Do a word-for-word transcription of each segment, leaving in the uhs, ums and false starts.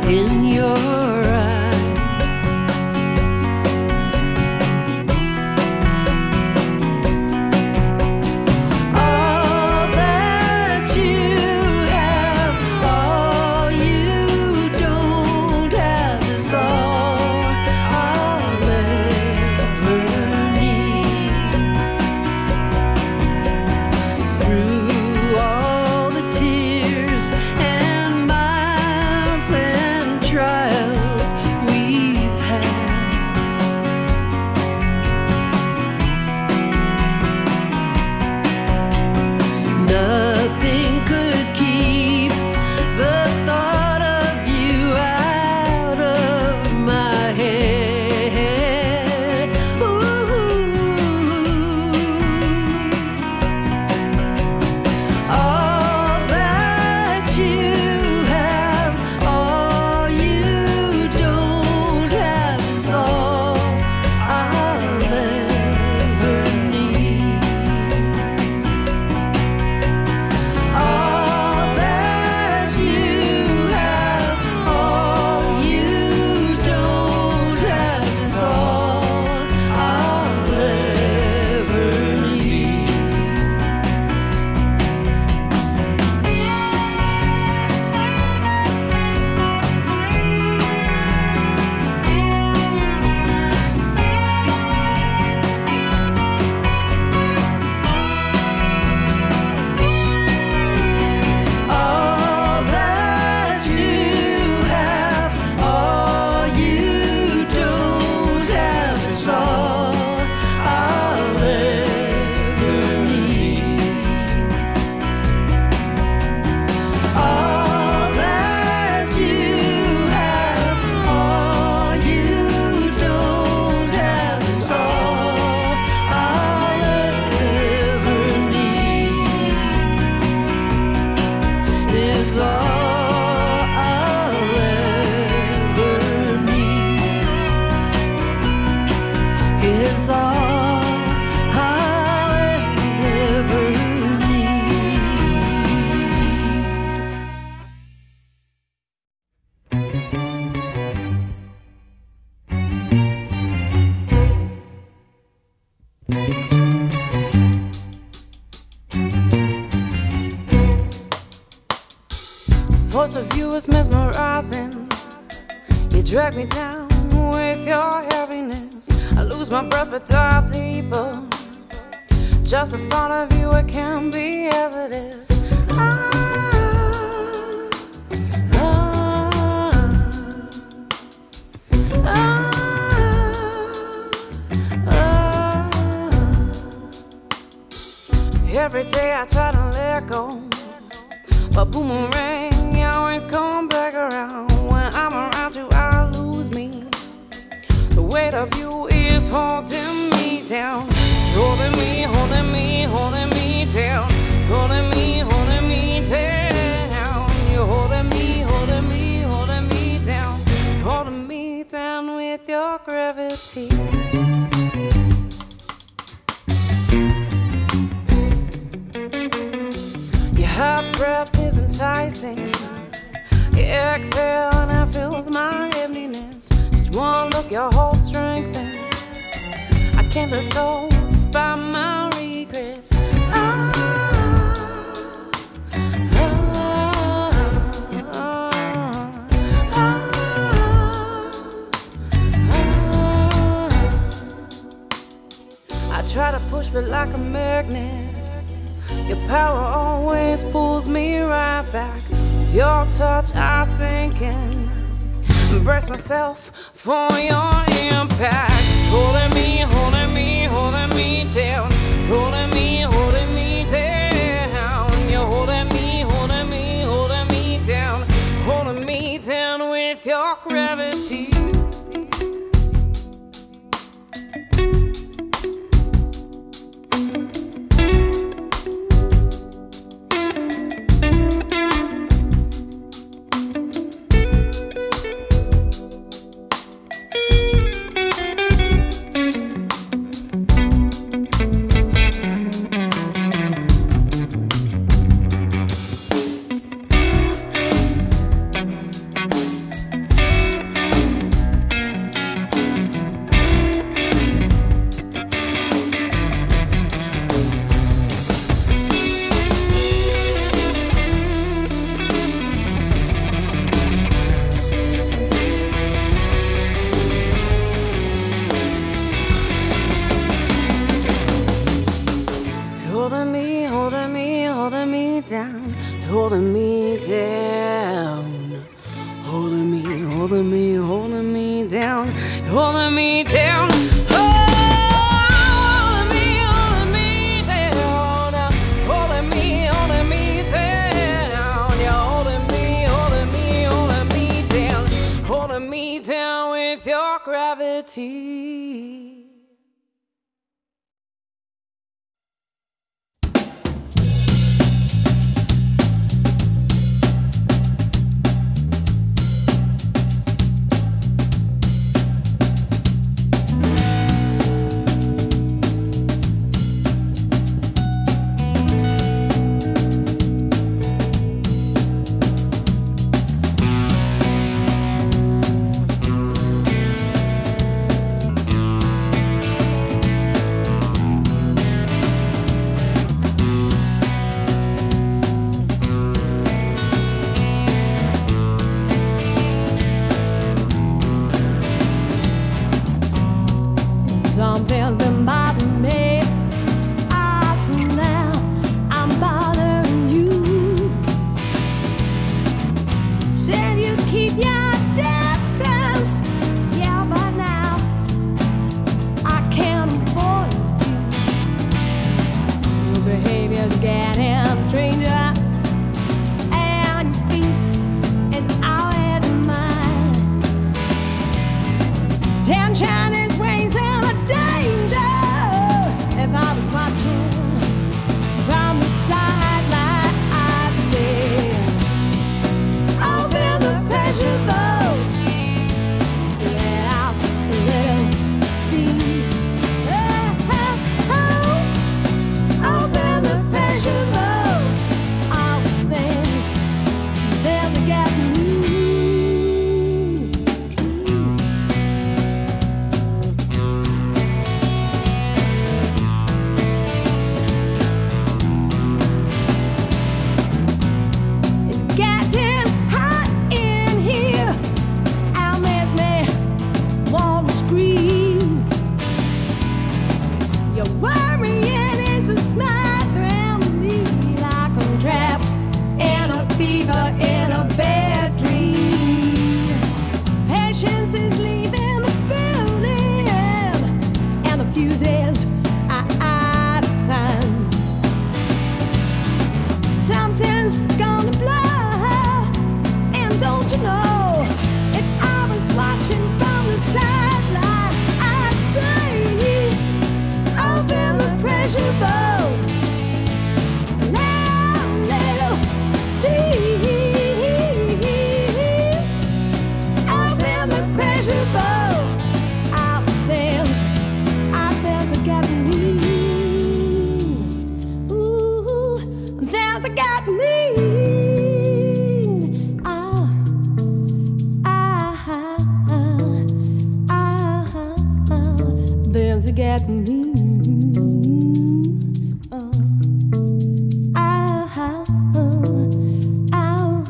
in your eyes. Force of you is mesmerizing. You drag me down with your heaviness. I lose my breath but dive deeper. Just the thought of you, it can be as it is. Ah, ah, ah, ah. Every day I try to let go, but boomerang, you always come back around. When I'm around you, I lose me. The weight of you is holding me down. Holding me, holding me, holding me down. Holding me, holding me down. You're holding me, holding me, holding me down. Holding me down with your gravity. Your hot breath is enticing. You exhale and it fills my emptiness. Just one look, your whole strength and I can't let go despite my regrets. Ah, ah, ah, ah, ah. I try to push but like a magnet, your power always pulls me right back. With your touch I sink in, embrace myself for your impact. Holding me, holding me, holding me down. Holding me, holding me down. You're holding me, holding me, holding me down. Holding me down with your gravity. holding me, holding me down, holding me down. Oh, holding me, holding me down, holding me, holding me down. You're holding me, holding me, holding me down, holding me down with your gravity. Something's been bothering me. I see now I'm bothering you. Said you keep your distance, yeah, but now I can't avoid you. Your behavior's getting stranger, and your face is always mine. Tension is raising. If I was watching from the sideline, I'd say, open the pressure valve, let out a little steam. Oh, oh, oh. Open the pressure valve, all the things that to get me. Something's gonna blow, and don't you know, if I was watching from the sideline, I'd say, open the pressure valve, let a little steam, open the pressure valve, all the things I felt to get me. I got me. Ah, ah, ah, ah, ah. There's a got me. Ah, ah, ah, ah, ah.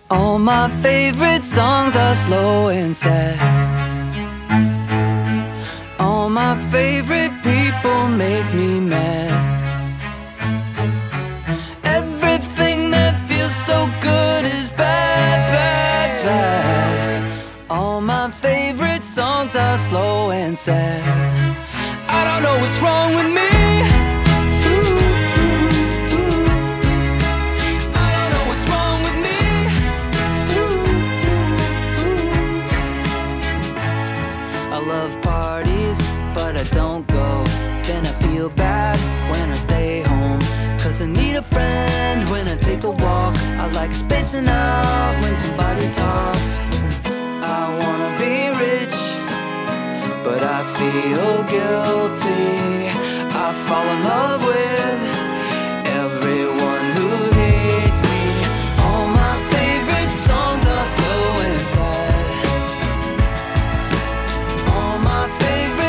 All my favorite songs are slow and sad. All my favorite people make me mad. Everything that feels so good is bad, bad, bad. All my favorite songs are slow and sad. I don't know what's wrong with me. I don't go, then I feel bad when I stay home. Cause I need a friend when I take a walk. I like spacing out when somebody talks. I wanna be rich, but I feel guilty. I fall in love with everyone who hates me. All my favorite songs are slow and sad. All my favorite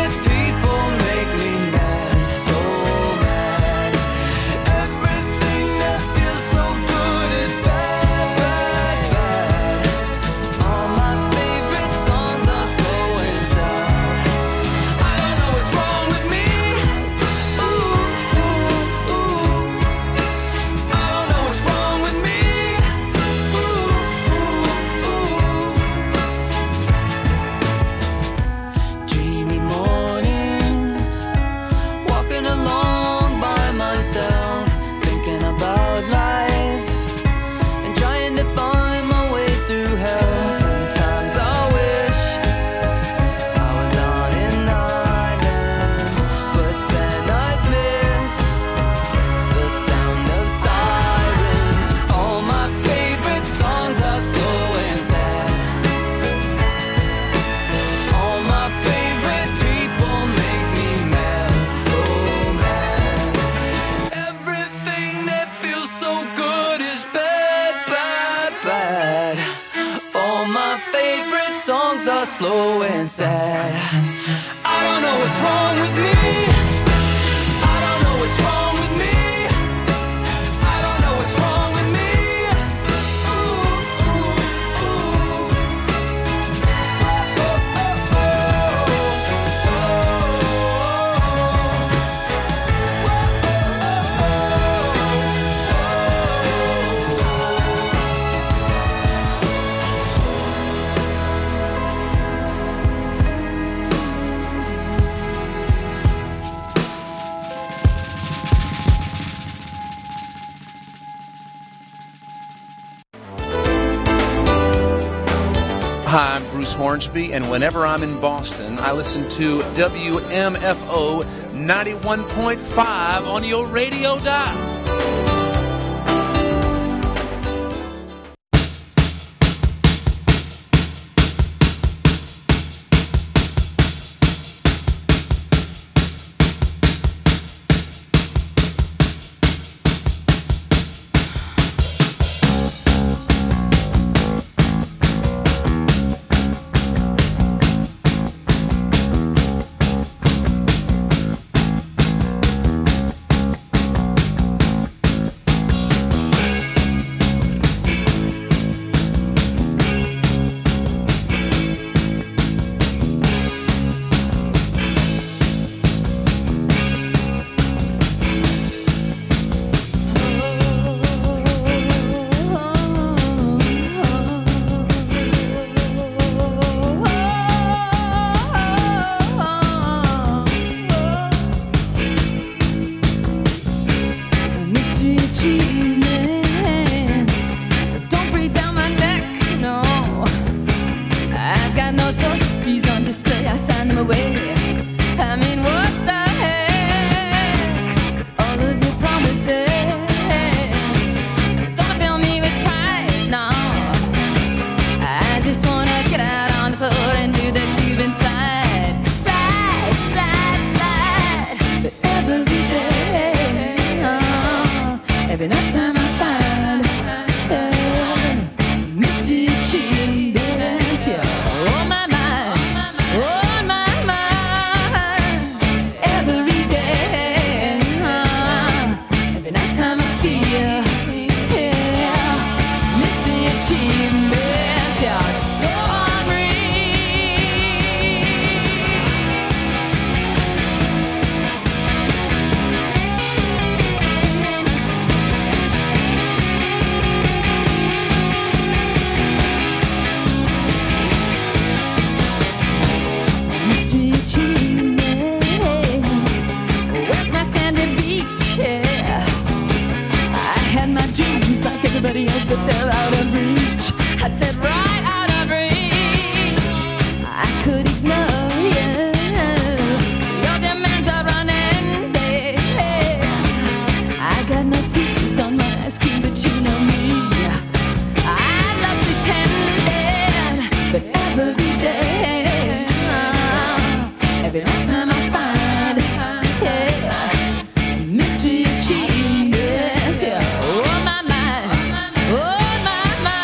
slow and sad. I don't know what's wrong with me. I don't know what's wrong with me. I don't know what's wrong with me. Ooh, ooh, ooh. Oh, oh, oh, Hi, I'm Bruce Hornsby, and whenever I'm in Boston, I listen to W M F O ninety-one point five on your radio dial. Every night everybody else, but they're out of reach. I said right out of reach. I could ignore you. Your demands are running dead. I got no teeth on my ice cream, but you know me. I love pretending, but every day, every time I find, yeah, mystery achievements, yeah, oh my mind, oh my mind.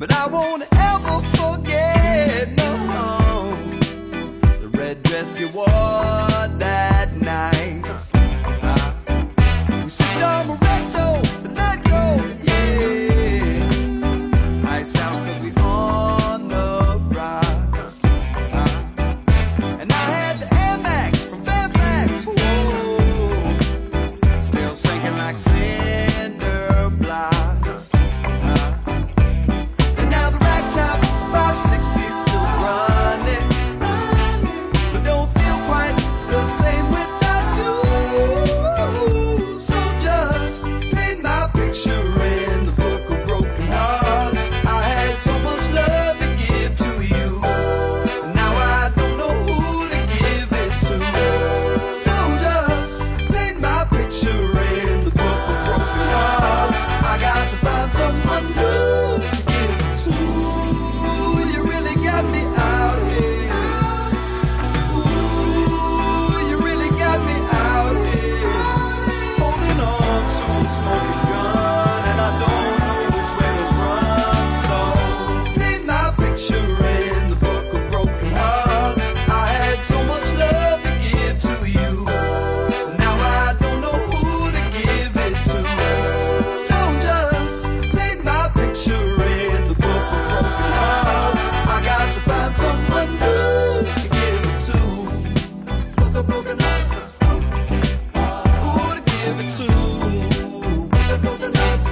but I won't ever forget, no, the red dress you wore that night. We sit on Moretto to let go, yeah. Iced out 'cause we on the rise. And I had the Air Max from Fairfax, whoa, still sinking like cinder blocks. And now the ragtop five sixty still running, but don't feel quite the same without you. So just paint my picture in the book of broken hearts. I had so much love to give to you, and now I don't know who to give it to. So just paint my picture in the book of broken hearts. I got to find someone new to give it to. You really got me out here. Ooh, you really got me out here. Holding on to a smoking gun, and I don't know which way to run. So paint my picture in the book of broken hearts. I had so much love to give to you, and now I don't know who to give it to. So just paint my picture in the book of broken hearts. I got to find someone new to give it to. Book of broken hearts. Who to give it to? Book of broken hearts.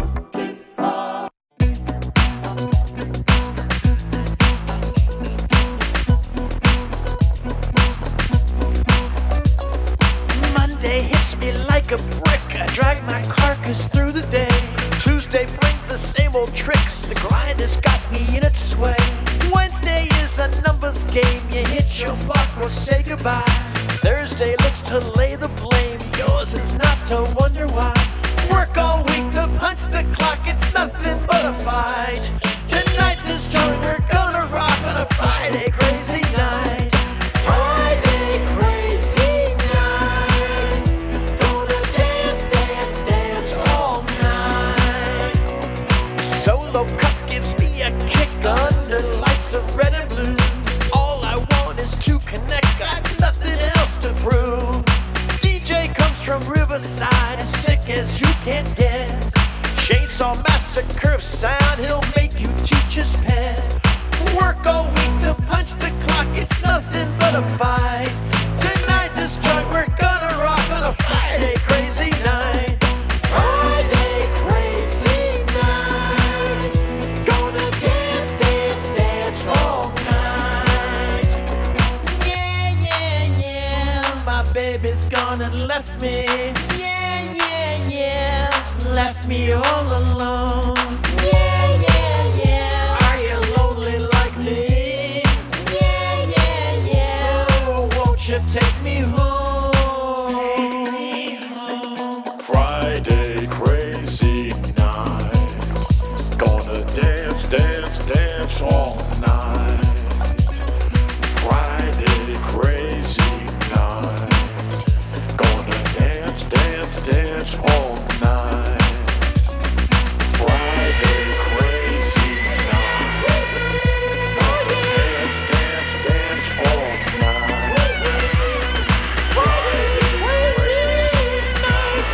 Monday hits me like a brick. I drag my carcass through the day. Tuesday brings the same old tricks. The grind has got me in its sway. Wednesday is a numbers game. You hit your mark or say goodbye. Thursday looks to lay the blame. Yours is not to wonder why. Work all week to punch the clock. It's nothing but a fight. Tonight this joint we're gonna rock on a Friday crazy night. Friday crazy night. Gonna dance, dance, dance all night. Solo cup gives me a kick under lights of red and blue. All I want is to connect, got nothing else to prove. D J comes from Riverside, as sick as you can get. Chainsaw Massacre sound, he'll make you teach his pen. Work all week to punch the clock, it's nothing but a fight. Tonight this joint we're gonna rock on a Friday crazy night. Friday crazy night. Gonna dance, dance, dance all night. Yeah, yeah, yeah, my baby's gone and left me. Yeah, yeah, yeah, left me all alone. Yeah, yeah, yeah, are you lonely like me? Yeah, yeah, yeah, oh, won't you take me home? Friday crazy night. Gonna dance, dance, dance all night. Friday crazy night. Gonna dance, dance, dance all night. Friday crazy night. Gonna dance, dance, dance all night. Friday crazy night.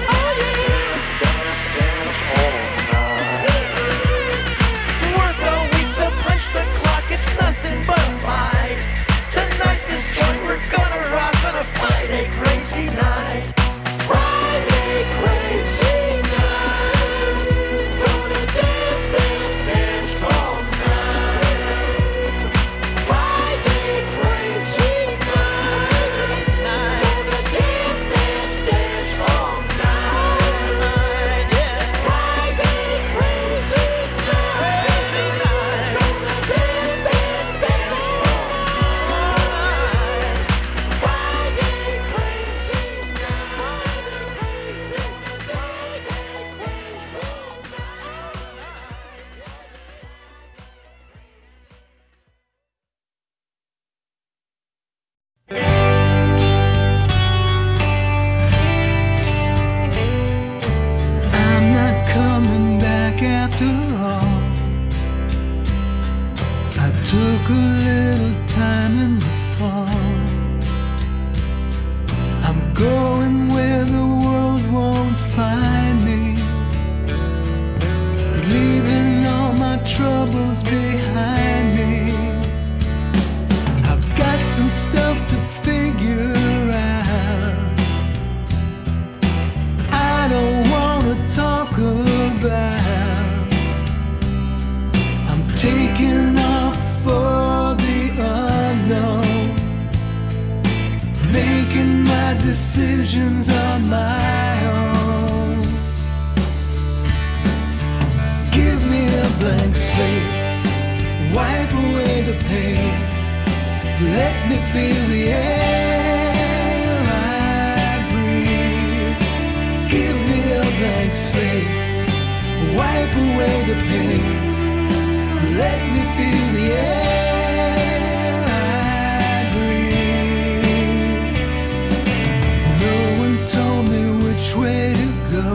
Dance, dance, dance all night. Work all unwinds behind me. I've got some stuff to figure out. I don't wanna talk about. I'm taking off for the unknown, making my decisions on my own. Give me a blank slate, wipe away the pain, let me feel the air I breathe. Give me a blank slate, wipe away the pain, let me feel the air I breathe. No one told me which way to go.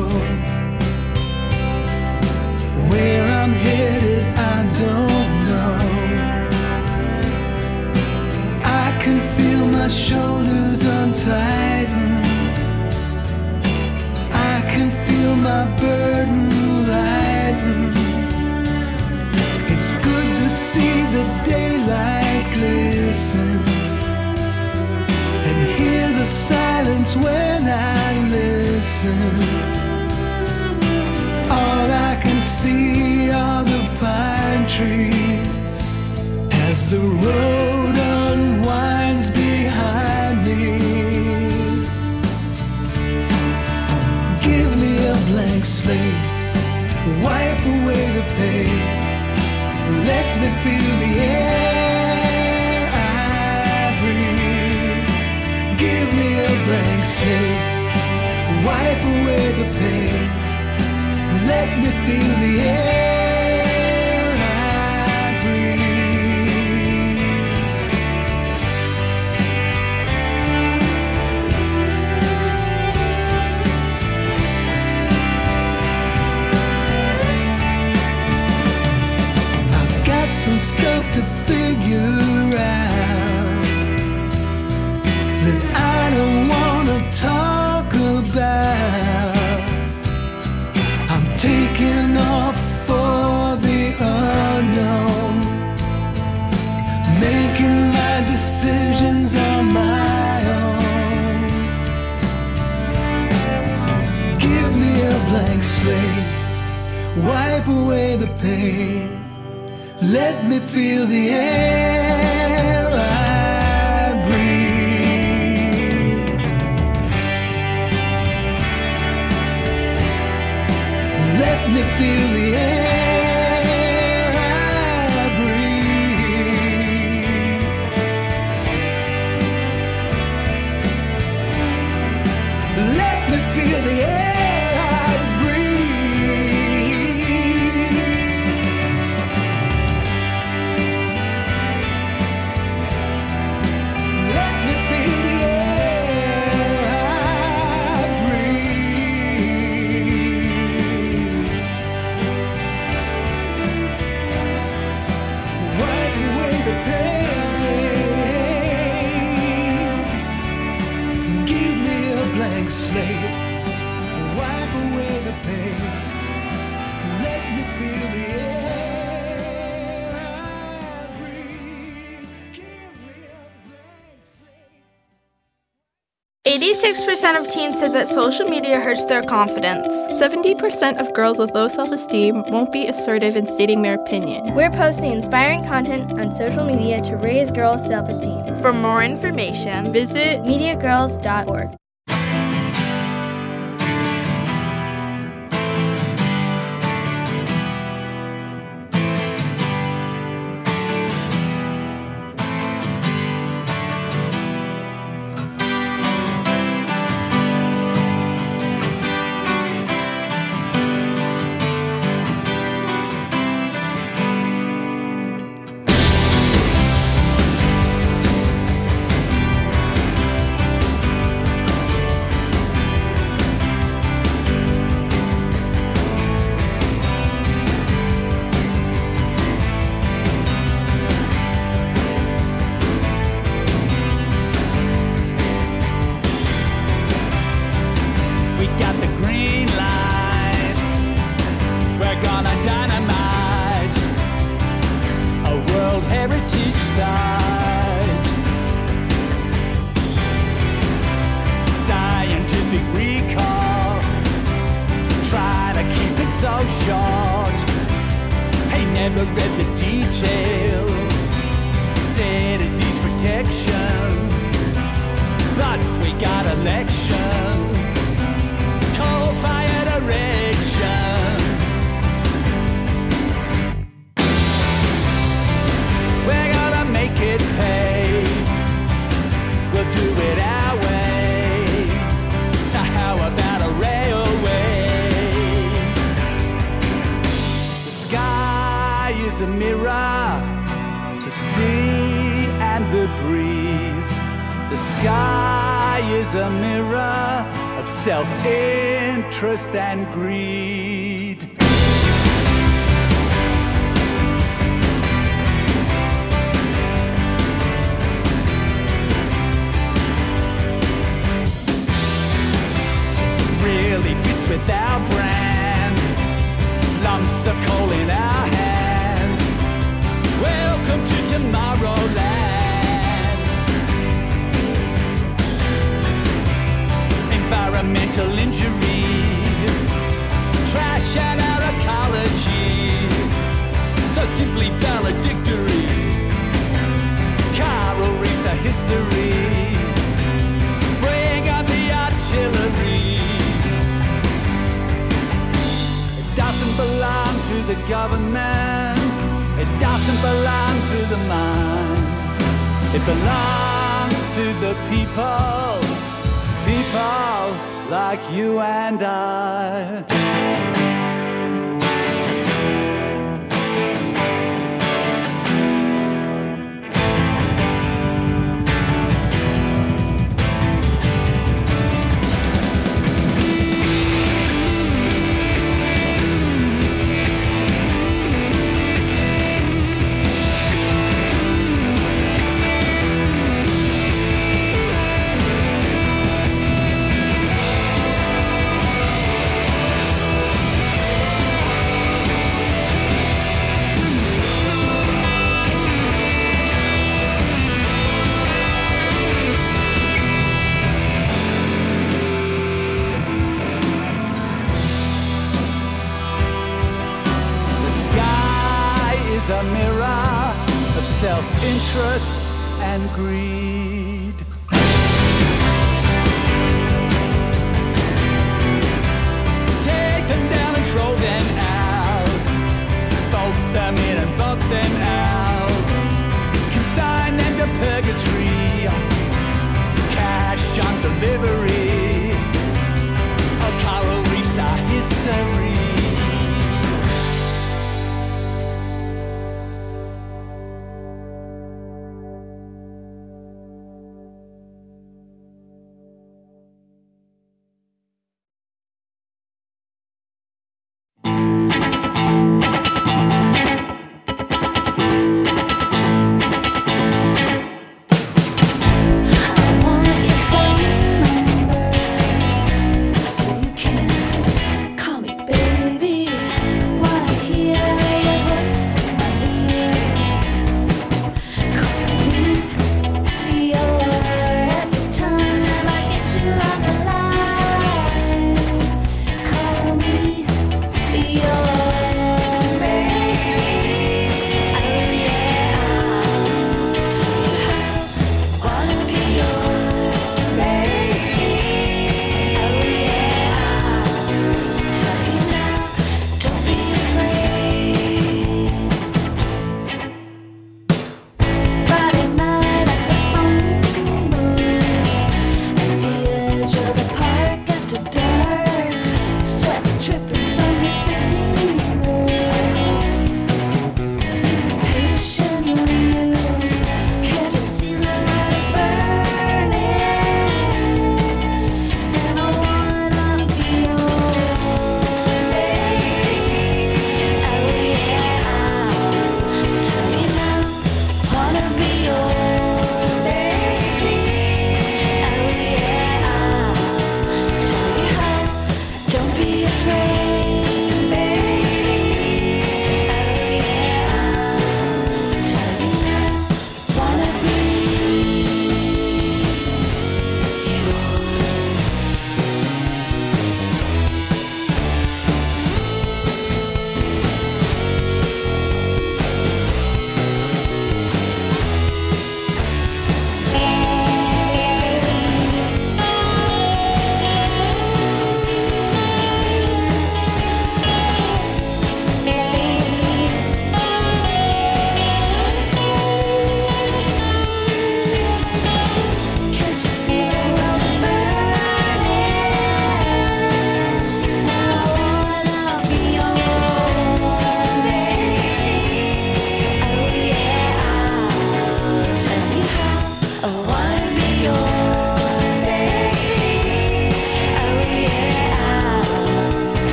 Where I'm headed, I don't know. I can feel my shoulders untighten. I can feel my burden lighten. It's good to see the daylight glisten and hear the silence when I listen. All I can see are the pine trees as the road unwinds behind me. Give me a blank slate, wipe away the pain, let me feel the air I breathe. Give me a blank slate, wipe away the pain, let me feel the air I breathe. I've got some stuff to figure out that I don't wanna talk about. Taking off for the unknown, making my decisions on my own. Give me a blank slate, wipe away the pain, let me feel the air I breathe. Let me feel the air I breathe. Let me feel the air I breathe. Let me feel the air I breathe. Wipe away the pain. Give me a blank slate. Wipe away the pain. Let me feel the air I breathe. Give me a blank slate. eighty-six percent of teens said that social media hurts their confidence. seventy percent of girls with low self-esteem won't be assertive in stating their opinion. We're posting inspiring content on social media to raise girls' self-esteem. For more information, Visit media girls dot org. never read the details. Said it needs protection, but we got elections, coal-fired erections. We're gonna make it pay. We'll do it our way. So how about a railway? The sky is a mirror, the sea and the breeze. The sky is a mirror of self-interest and greed. Really fits with our brand. Lumps of coal in our hand. Welcome to Tomorrowland. Environmental injury, trash and our ecology, so simply valedictory. Coral reefs are history. Bring on the artillery. It doesn't belong to the government. It doesn't belong to the mind. It belongs to the people. People like you and I. A mirror of self-interest and greed. Take them down and throw them out. Vote them in and vote them out. Consign them to purgatory. Cash on delivery. Our coral reefs are history. Call me baby.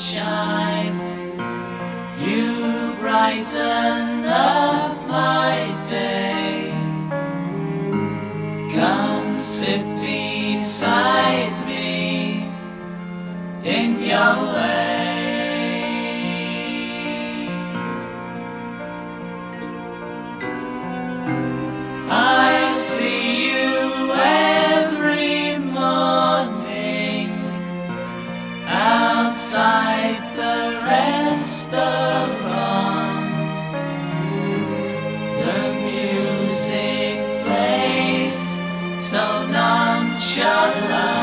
sunshine, you brighten up my day. Come sit beside me in your way. I see you every morning outside the restaurants. The music plays so nonchalant.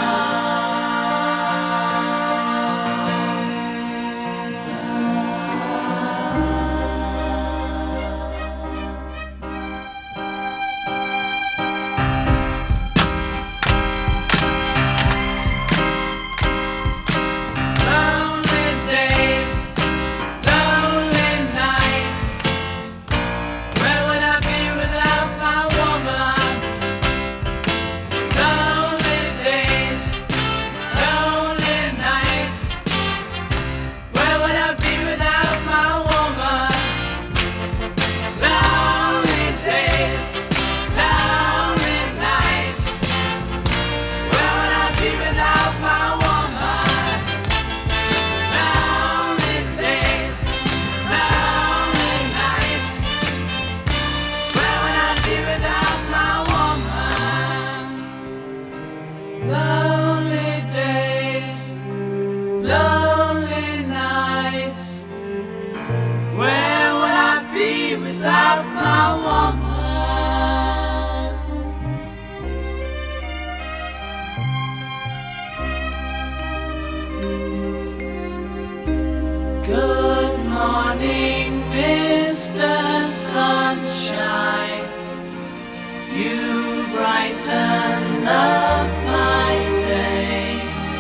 Good morning, Mister Sunshine. You brighten up my day.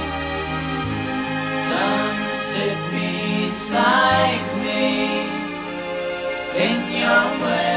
Come sit beside me in your way.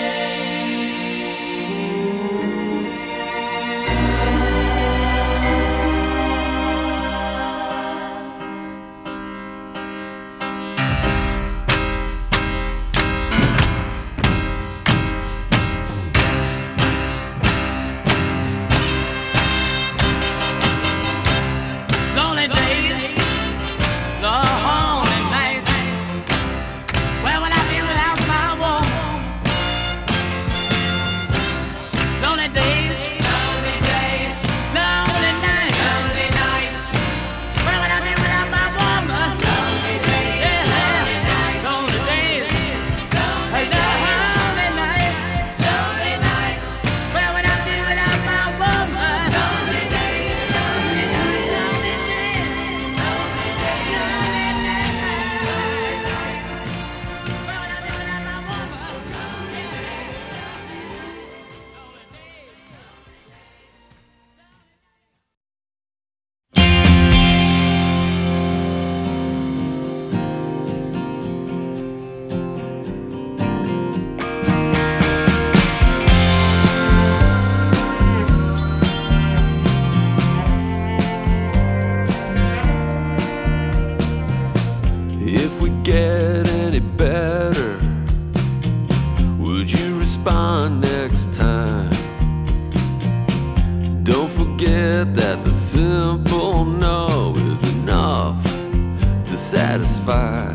If we get any better, would you respond next time? Don't forget that the simple no is enough to satisfy.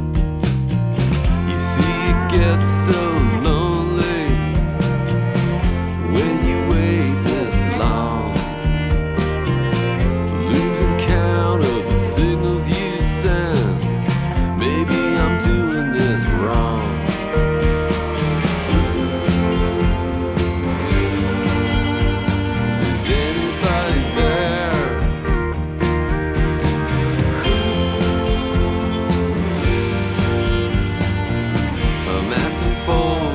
You see, it gets so lonely when you wait this long, losing count of the signals you send. Maybe I'm doing this wrong. Is anybody there? I'm asking for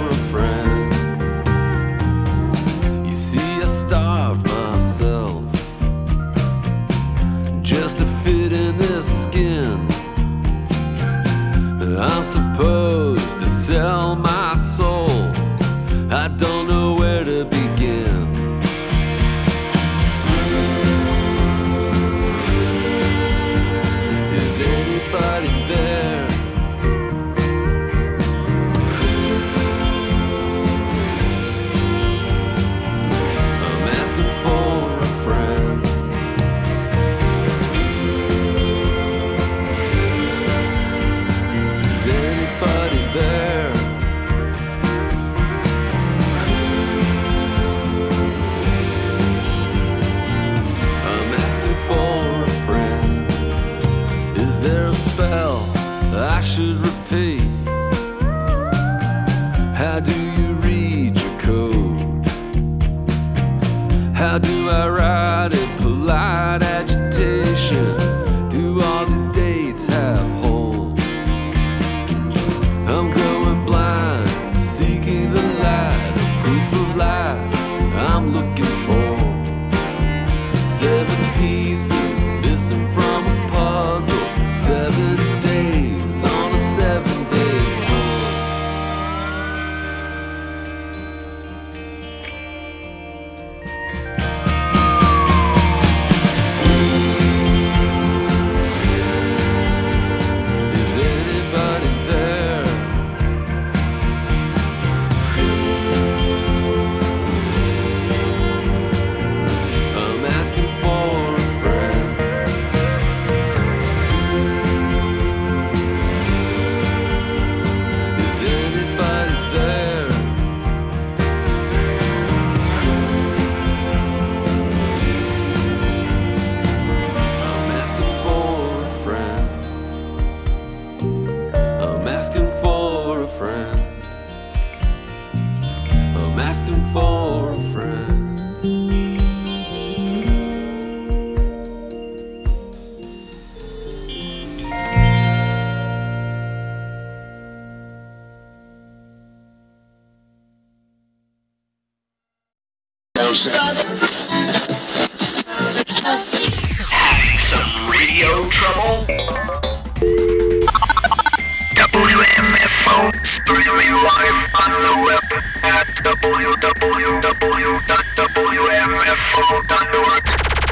there a spell I should repeat? How do you read your code? How do I write in polite agitation? Do all these dates have holes? I'm going blind, seeking the light, a proof of life I'm looking for. Seven pieces missing from a puzzle. Seven days on a seven-day tour. Is anybody there? I'm asking for a friend. Is anybody there? I'm asking for a friend. I'm asking for a friend. I'm asking for a friend. Some radio trouble? W M F O streaming live on the web at w w w dot w m f o dot org.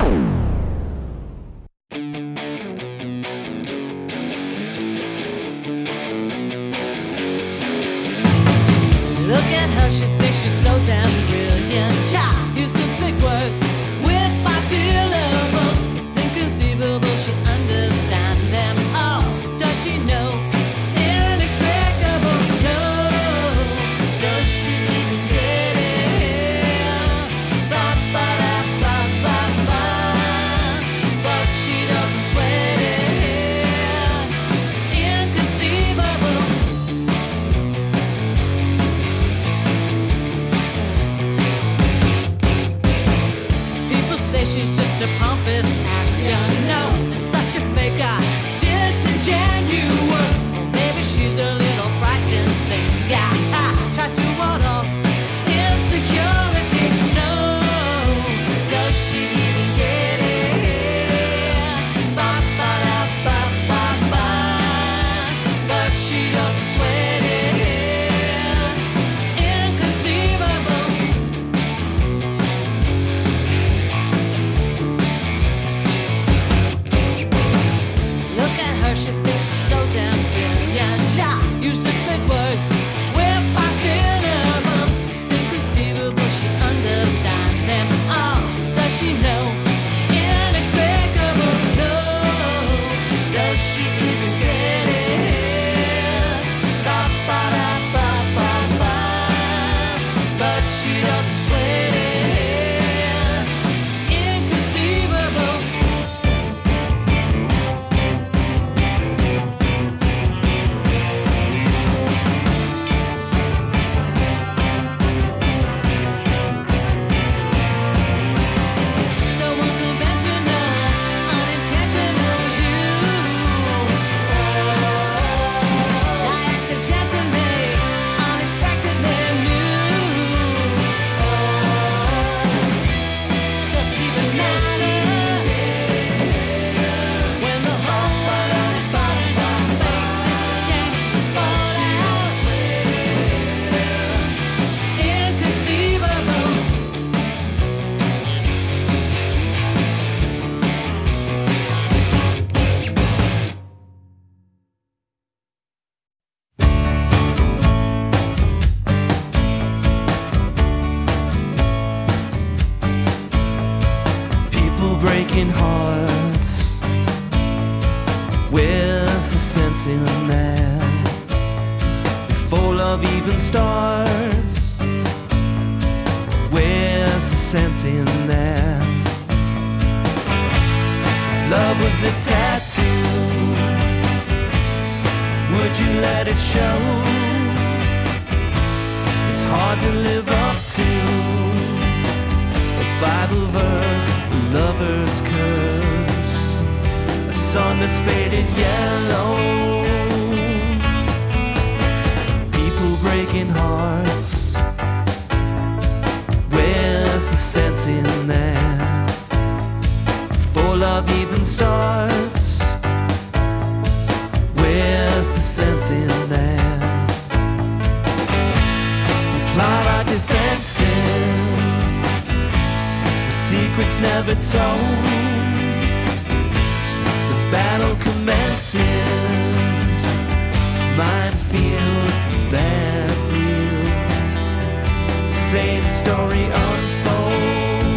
Look at her, she thinks she's so damn brilliant. Child uses big words with five syllables. It's inconceivable, she understands them all. Does she know? Inexplicable, no. Does she even get it? Ba ba da ba ba ba. But she doesn't sweat it. Inconceivable. People say she's just a pompous ass, you know. It's such a fake eye, disingenuous. Or maybe she's a little frightened thing. Yeah, tries to ward off insecurity. No, does she even get it? Ba ba da ba ba ba. But she doesn't sweat it. Inconceivable. Look at her, she thinks she's so damn brilliant. Child uses big words with five syllables. It's inconceivable, she understands them all. Does she know? Inexplicable, no. Does she even get it? Ba ba da ba ba ba. But she doesn't sweat it. Inconceivable. So unconventional, unintentional, you. I accidentally, unexpectedly knew. Does it even matter when the whole world is burning on space? It's a dangerous spot out. Inconceivable. People breaking hearts. Where's the sense in that? Before love even starts, where's the sense in that? If love was a tattoo, it shows. It's hard to live up to a Bible verse, a lover's curse, a sun that's faded yellow, people breaking hearts. Where's the sense in that? Before love even starts, where's the sense in that? We climb our defenses, with secrets never told. The battle commences, minefields and bad deals. Same story unfolds.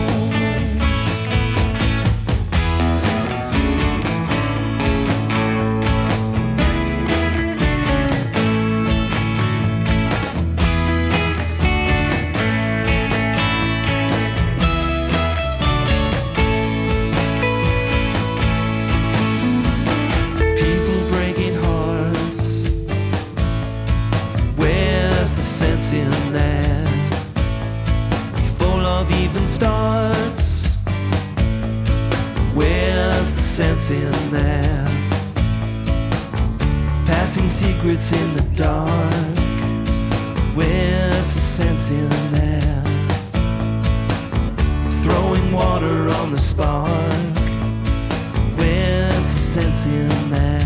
Even starts, where's the sense in that? Passing secrets in the dark, where's the sense in that? Throwing water on the spark, where's the sense in that?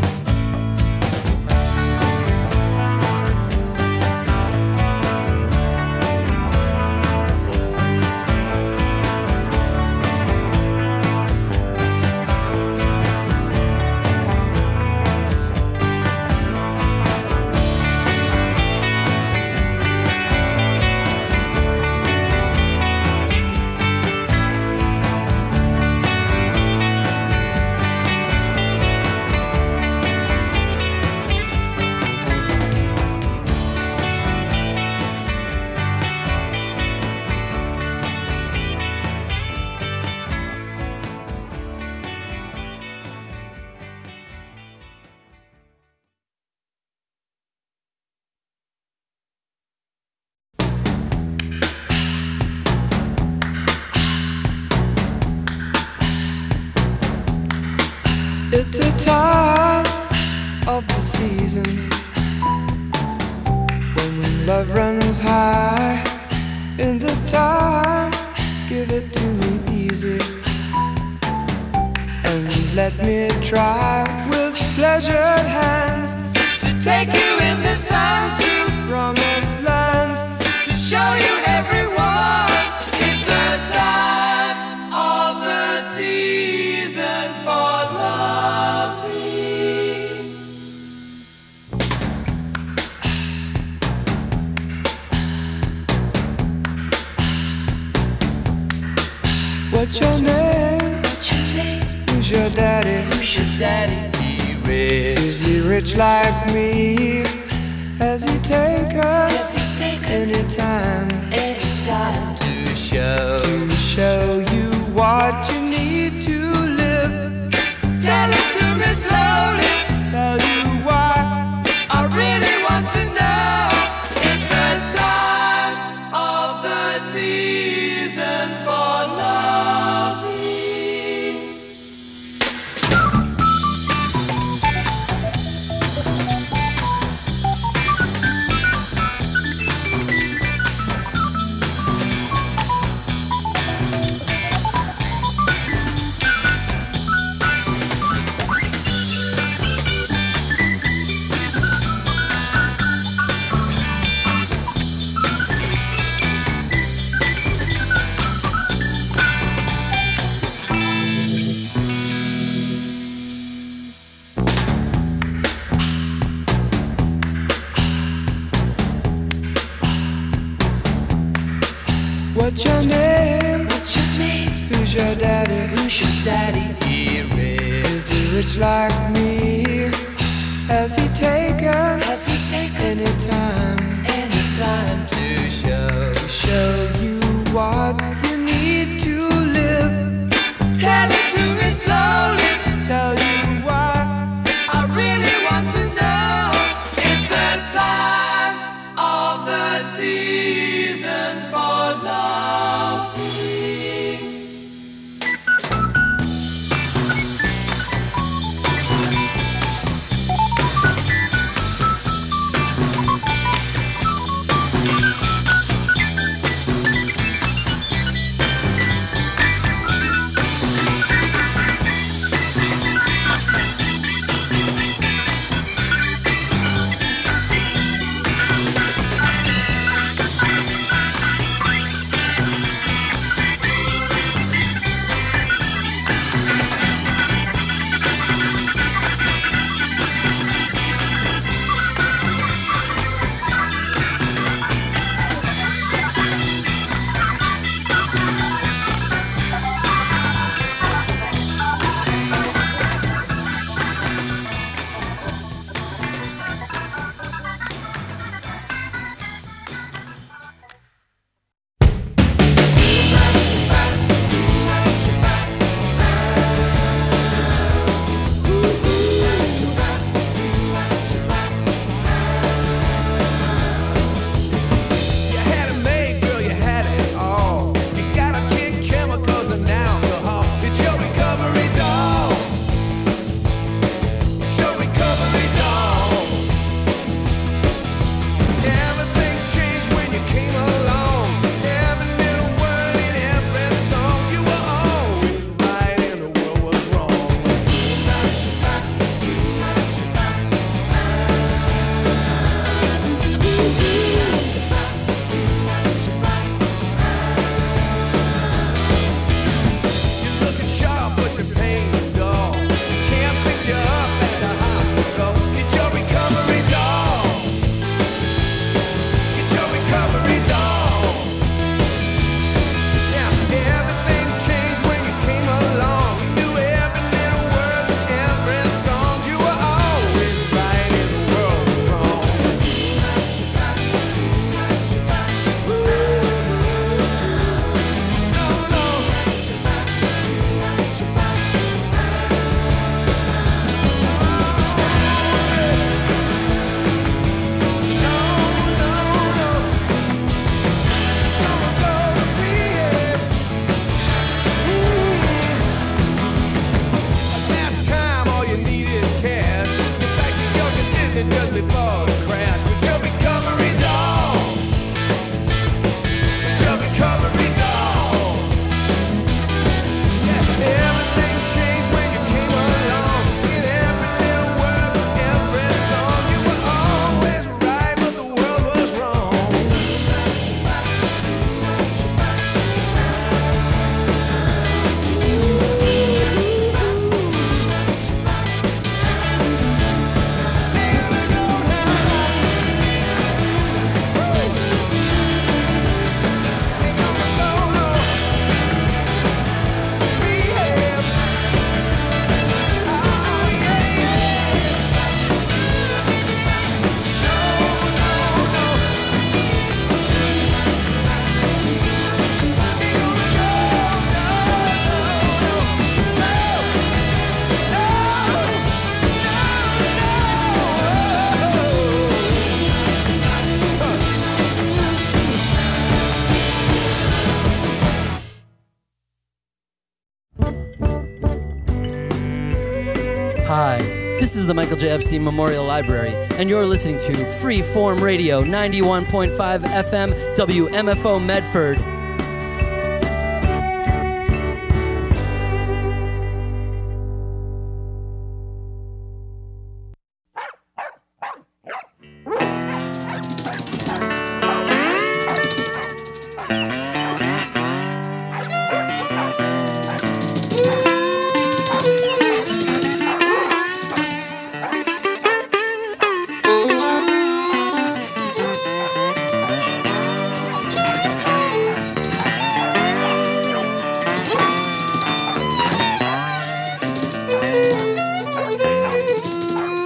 It's the time of the season when love runs high. In this time, give it to me easy and let me try with pleasured hands to take you in the sun to promised lands, to show you everyone. It's the time of the season for What's your name? What's your name? Who's your daddy? Who's your daddy? He rich. Is he rich like me? Has he take us anytime? Anytime to show to show you what you need to live. Tell it to me slowly. Tell you why I really want to know. It's the time of the season for love. What's your name? What's your name? Who's your daddy? Who's your daddy? He rich. Is he rich like me? Has he taken? Has he taken anytime? Anytime to show to show you what you need to live. Tell it to me slowly. Tell you why I really want to know. It's crashing just before the crash. With your recovery doll, with your recovery doll. Yeah, everything changed when you came along. In every little word, every song, you were always right, but the world was wrong. Hi, this is the Michael J. Epstein Memorial Library, and you're listening to Freeform Radio ninety-one point five F M W M F O Medford.